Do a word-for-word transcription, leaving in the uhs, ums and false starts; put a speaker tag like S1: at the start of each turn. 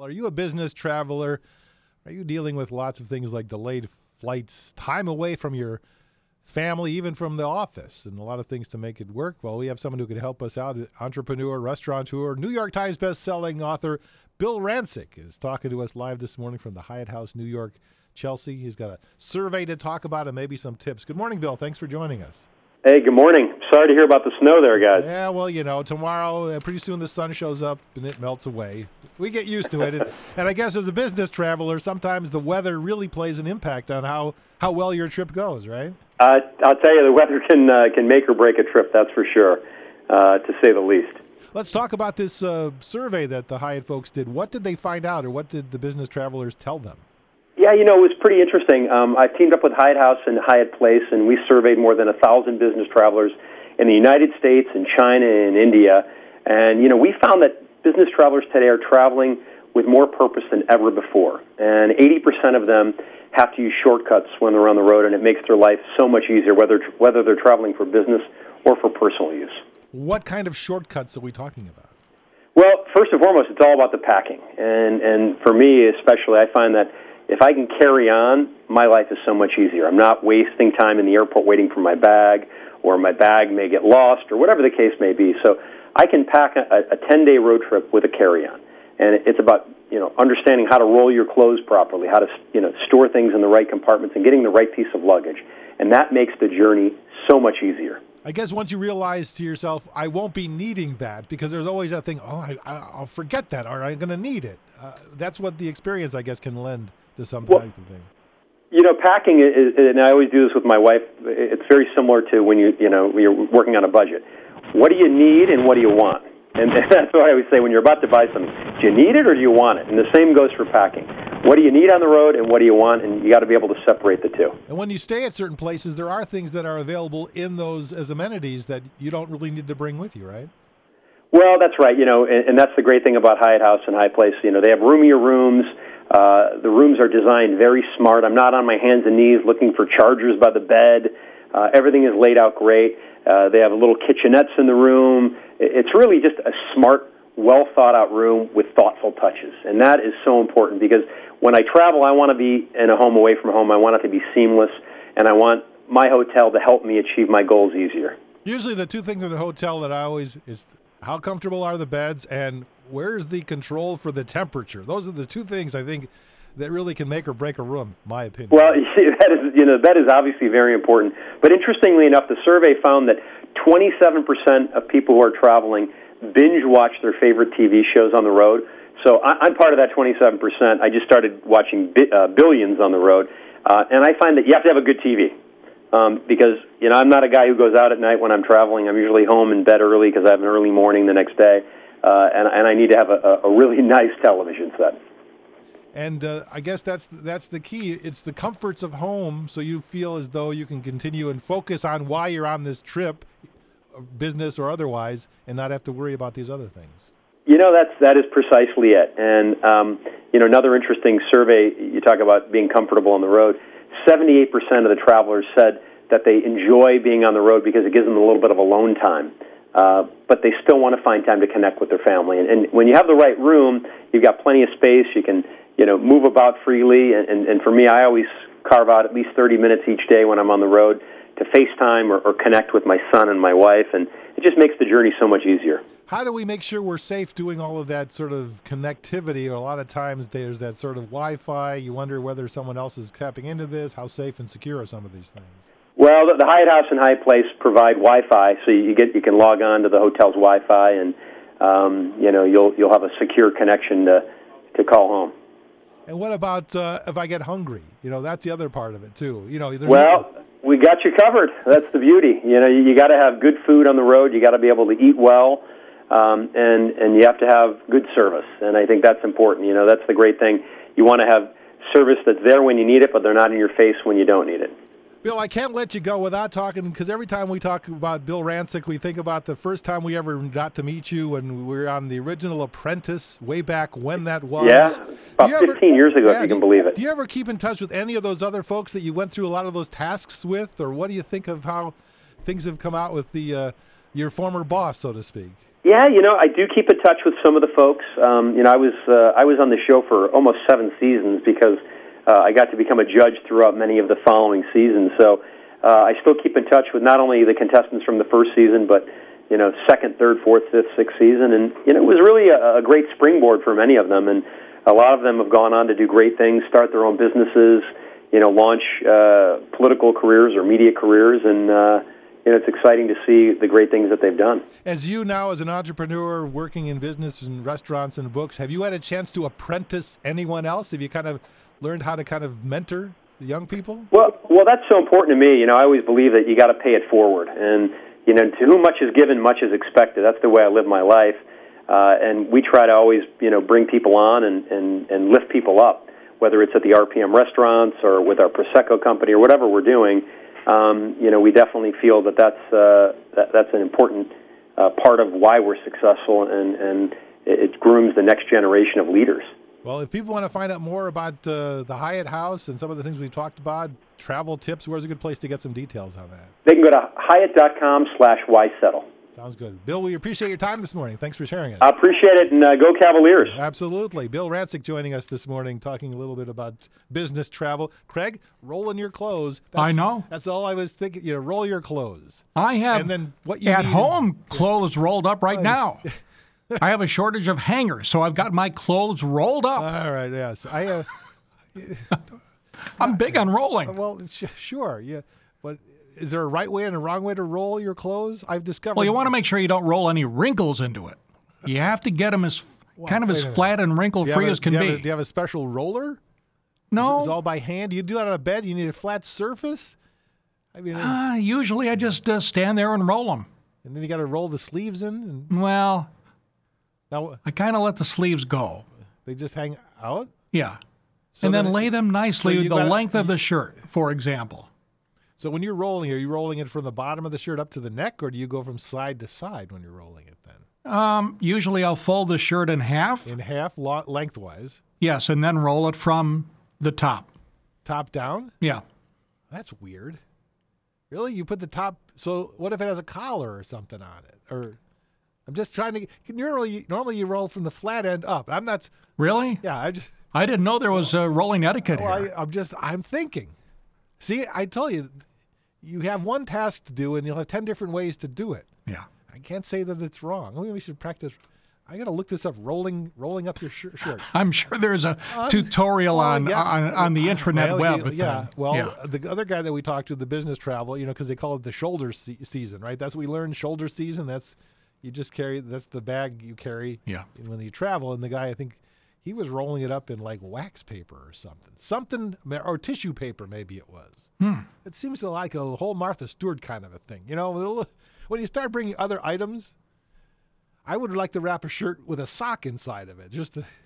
S1: Are you a business traveler? Are you dealing with lots of things like delayed flights, time away from your family, even from the office, and a lot of things to make it work? Well, we have someone who can help us out. Entrepreneur, restaurateur, New York Times best-selling author Bill Rancic is talking to us live this morning from the Hyatt House, New York, Chelsea. He's got a survey to talk about and maybe some tips. Good morning, Bill. Thanks for joining us.
S2: Hey, good morning. Sorry to hear about the snow there, guys.
S1: Yeah, well, you know, tomorrow, uh, pretty soon the sun shows up and it melts away. We get used to it. And, and I guess as a business traveler, sometimes the weather really plays an impact on how, how well your trip goes, right?
S2: Uh, I'll tell you, the weather can uh, can make or break a trip, that's for sure, uh, to say the least.
S1: Let's talk about this uh, survey that the Hyatt folks did. What did they find out, or what did the business travelers tell them?
S2: Yeah, you know, it was pretty interesting. Um, I've teamed up with Hyatt House and Hyatt Place, and we surveyed more than a thousand business travelers in the United States and China and India. And, you know, we found that business travelers today are traveling with more purpose than ever before. And eighty percent of them have to use shortcuts when they're on the road, and it makes their life so much easier, whether whether they're traveling for business or for personal use.
S1: What kind of shortcuts are we talking about?
S2: Well, first and foremost, it's all about the packing. And, and for me especially, I find that if I can carry on, my life is so much easier. I'm not wasting time in the airport waiting for my bag, or my bag may get lost, or whatever the case may be. So I can pack a, a ten-day road trip with a carry-on. And it's about, you know, understanding how to roll your clothes properly, how to, you know, store things in the right compartments, and getting the right piece of luggage. And that makes the journey so much easier.
S1: I guess once you realize to yourself, I won't be needing that, because there's always that thing, oh, I, I'll forget that, or I'm going to need it. Uh, that's what the experience, I guess, can lend to some
S2: well,
S1: type of thing.
S2: You know, packing is, and I always do this with my wife, it's very similar to when you, you know, when you're working on a budget. What do you need and what do you want? And that's what I always say when you're about to buy something. Do you need it or do you want it? And the same goes for packing. What do you need on the road and what do you want? And you got to be able to separate the two.
S1: And when you stay at certain places, there are things that are available in those as amenities that you don't really need to bring with you, right?
S2: Well, that's right. You know, and, and that's the great thing about Hyatt House and Hyatt Place. You know, they have roomier rooms. Uh, the rooms are designed very smart. I'm not on my hands and knees looking for chargers by the bed. Uh, everything is laid out great. Uh, they have little kitchenettes in the room. It's really just a smart, well-thought-out room with thoughtful touches. And that is so important because when I travel, I want to be in a home away from home. I want it to be seamless, and I want my hotel to help me achieve my goals easier.
S1: Usually the two things in the hotel that I always is how comfortable are the beds and where's the control for the temperature? Those are the two things I think that really can make or break a room, my opinion.
S2: Well, that is, you know, that is obviously very important. But interestingly enough, the survey found that twenty-seven percent of people who are traveling binge watch their favorite T V shows on the road. So I, I'm part of that twenty-seven percent. I just started watching bi- uh, Billions on the road, uh, and I find that you have to have a good T V. Um, because, you know, I'm not a guy who goes out at night when I'm traveling. I'm usually home in bed early because I have an early morning the next day, uh, and, and I need to have a, a really nice television set.
S1: And uh, I guess that's that's the key. It's the comforts of home, so you feel as though you can continue and focus on why you're on this trip, business or otherwise, and not have to worry about these other things.
S2: You know, that's that is precisely it. And um, you know, another interesting survey. You talk about being comfortable on the road. seventy-eight percent of the travelers said that they enjoy being on the road because it gives them a little bit of alone time. Uh, but they still want to find time to connect with their family. And, and when you have the right room, you've got plenty of space. You can, you know, move about freely. And, and, and for me, I always carve out at least thirty minutes each day when I'm on the road to FaceTime or, or connect with my son and my wife. And it just makes the journey so much easier.
S1: How do we make sure we're safe doing all of that sort of connectivity? A lot of times there's that sort of Wi-Fi. You wonder whether someone else is tapping into this. How safe and secure are some of these things?
S2: Well, the, the Hyatt House and Hyatt Place provide Wi-Fi, so you get you can log on to the hotel's Wi-Fi, and um, you know you'll you'll have a secure connection to to call home.
S1: And what about uh, if I get hungry? You know, that's the other part of it too. You know,
S2: well, no... we got you covered. That's the beauty. You know, you, you got to have good food on the road. You got to be able to eat well. Um, and, and you have to have good service, and I think that's important. You know, that's the great thing. You want to have service that's there when you need it, but they're not in your face when you don't need it.
S1: Bill, I can't let you go without talking, because every time we talk about Bill Rancic, we think about the first time we ever got to meet you when we were on the original Apprentice, way back when that was.
S2: Yeah, about fifteen
S1: ever,
S2: years ago,
S1: yeah,
S2: if you can
S1: do,
S2: believe it.
S1: Do you ever keep in touch with any of those other folks that you went through a lot of those tasks with, or what do you think of how things have come out with the uh, your former boss, so to speak?
S2: Yeah, you know, I do keep in touch with some of the folks. Um, you know, I was uh, I was on the show for almost seven seasons because uh, I got to become a judge throughout many of the following seasons. So uh, I still keep in touch with not only the contestants from the first season, but you know, second, third, fourth, fifth, sixth season, and you know, it was really a, a great springboard for many of them. And a lot of them have gone on to do great things, start their own businesses, you know, launch uh, political careers or media careers, and uh, you know, it's exciting to see the great things that they've done.
S1: As you now, as an entrepreneur working in business and restaurants and books, have you had a chance to apprentice anyone else? Have you kind of learned how to kind of mentor the young people?
S2: Well, well, that's so important to me. You know, I always believe that you got to pay it forward, and you know, to whom much is given, much is expected. That's the way I live my life, uh, and we try to always, you know, bring people on and, and, and lift people up, whether it's at the R P M restaurants or with our Prosecco company or whatever we're doing. Um, you know, we definitely feel that that's uh, that, that's an important uh, part of why we're successful, and, and it, it grooms the next generation of leaders.
S1: Well, if people want to find out more about uh, the Hyatt House and some of the things we talked about, travel tips, where's a good place to get some details on that?
S2: They can go to Hyatt.com slash why settle.
S1: Sounds good. Bill, we appreciate your time this morning. Thanks for sharing it.
S2: I appreciate it, and uh, go Cavaliers.
S1: Absolutely. Bill Rancic joining us this morning, talking a little bit about business travel. Craig, rolling your clothes. That's,
S3: I know.
S1: That's all I was thinking. You know, roll your clothes.
S3: I have
S1: and then what you
S3: at
S1: need
S3: home
S1: in,
S3: clothes rolled up right now. I have a shortage of hangers, so I've got my clothes rolled up.
S1: All right, yes. I uh,
S3: I'm big on rolling.
S1: Well, sh- sure, yeah. But is there a right way and a wrong way to roll your clothes? I've discovered.
S3: Well, you want to make sure you don't roll any wrinkles into it. You have to get them as
S1: Well,
S3: kind of
S1: wait
S3: as
S1: a minute.
S3: flat and
S1: Do you
S3: wrinkle-free
S1: have a-
S3: as can
S1: do you
S3: be.
S1: have a- do you have a special roller?
S3: no,
S1: It's all by hand. Do you do that on a bed? You need a flat surface. I mean,
S3: uh, usually I just uh, stand there and roll them.
S1: and then you got to roll the sleeves in. And
S3: Well,
S1: now
S3: I kind of let the sleeves go.
S1: they just hang out.
S3: Yeah.
S1: So
S3: and then
S1: then-
S3: lay them nicely
S1: so you
S3: with the
S1: gotta-
S3: length of the shirt, for example.
S1: So when you're rolling, are you rolling it from the bottom of the shirt up to the neck, or do you go from side to side when you're rolling it? Then
S3: Um, usually I'll fold the shirt in half.
S1: in half, lo- lengthwise,
S3: Yes, and then roll it from the top.
S1: top down.
S3: Yeah.
S1: That's weird. Really, you put the top. So what if it has a collar or something on it? Or I'm just trying to. Normally, normally you roll from the flat end up. I'm not.
S3: Really?
S1: Yeah, I just.
S3: I didn't know there was uh, rolling etiquette
S1: Well,
S3: here.
S1: I, I'm just. I'm thinking. See, I tell you, you have one task to do, and you'll have ten different ways to do it.
S3: Yeah.
S1: I can't say that it's wrong. Maybe we should practice. I got to look this up. Rolling, rolling up your shir- shirt.
S3: I'm sure there's a tutorial
S1: Well,
S3: on,
S1: yeah.
S3: on on the intranet
S1: Well,
S3: web.
S1: yeah,
S3: with
S1: yeah.
S3: them.
S1: Well,
S3: yeah.
S1: the other guy that we talked to, the business travel, you know, because they call it the shoulder se- season, right? That's what we learned. Shoulder season. That's you just carry. That's the bag you carry.
S3: Yeah.
S1: When you travel, and the guy, I think, he was rolling it up in like wax paper or something, something or tissue paper, maybe it was.
S3: Hmm.
S1: It seems to like a whole Martha Stewart kind of a thing, you know. When you start bringing other items, I would like to wrap a shirt with a sock inside of it, just to